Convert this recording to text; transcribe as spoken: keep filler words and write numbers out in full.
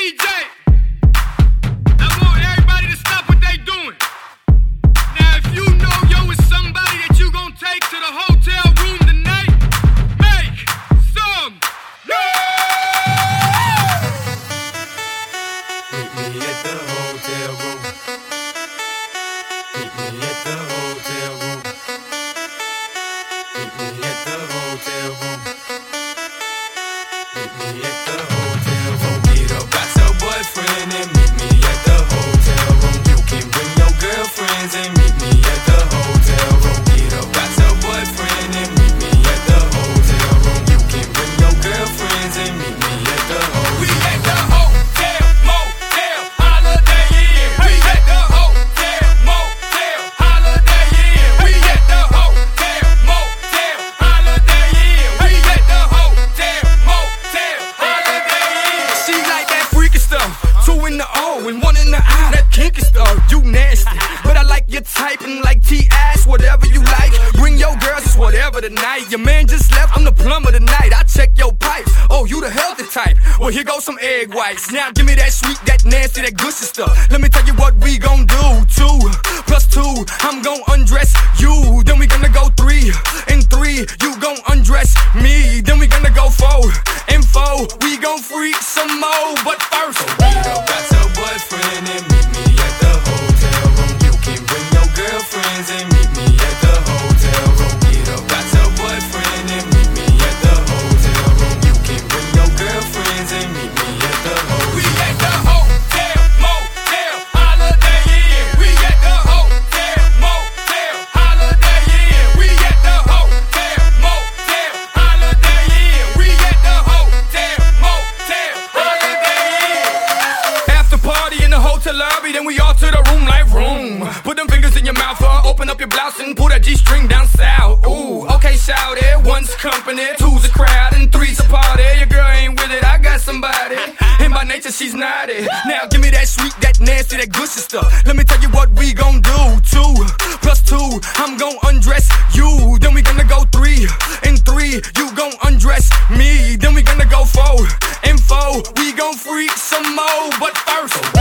D J, I want everybody to stop what they doing. Now, if you know yo is somebody that you gon' take to the hotel room tonight, make some noise! Meet me at the hotel room. Meet me at the hotel room. Meet me at the hotel room. Meet me at the hotel room. Get up, got your boyfriend and meet me at the hotel room. You can bring your girlfriends and meet me at the hotel room. Get up, got your boyfriend and meet me at the hotel room. You can bring your girlfriends and meet me at the hotel room. We at the hotel, motel, Holiday Inn. We at the hotel, motel, Holiday Inn. We at the hotel, motel, Holiday Inn. We at the hotel, motel, Holiday Inn. She like that freaky stuff, two in the O and one in the I. That kinky stuff, you nasty, but I like your type and like T-ass, whatever you like. Bring your girls, it's whatever tonight. Your man just left, I'm the plumber tonight. I check your pipes, oh you the healthy type. Well here goes some egg whites. Now give me that sweet, that nasty, that gushy stuff. Let me tell you what we gon' do. Two plus two, I'm gon' undress you. Then we gonna go three and three, you gon' undress me. Then we gonna go four and four, we gon' freak some more. But first, Get up, got your boyfriend and meet me at the hotel room. You can bring your girlfriends and meet me at the hotel room. Get up, got your boyfriend and meet me at the hotel room. You can bring your girlfriends and meet me at the hotel room. we at the hotel, motel, Holiday Inn. We at the hotel, motel, Holiday Inn. We at the hotel, motel, Holiday Inn. We at the hotel, motel, Holiday Inn. After party in the hotel lobby, then we all to the room like room. Put them fingers in your mouth, uh, open up your blouse and pull that G-string down south. Ooh, okay, shout it. One's company, two's a crowd, and three's a party. Your girl ain't with it, I got somebody. And by nature, she's naughty. Now give me that sweet, that nasty, that gushy stuff. Let me tell you what we gon' do. Two plus two, I'm gon' undress you. Then we gonna go three and three, you gon' undress me. Then we gonna go four and four, we gon' freak some more. But first,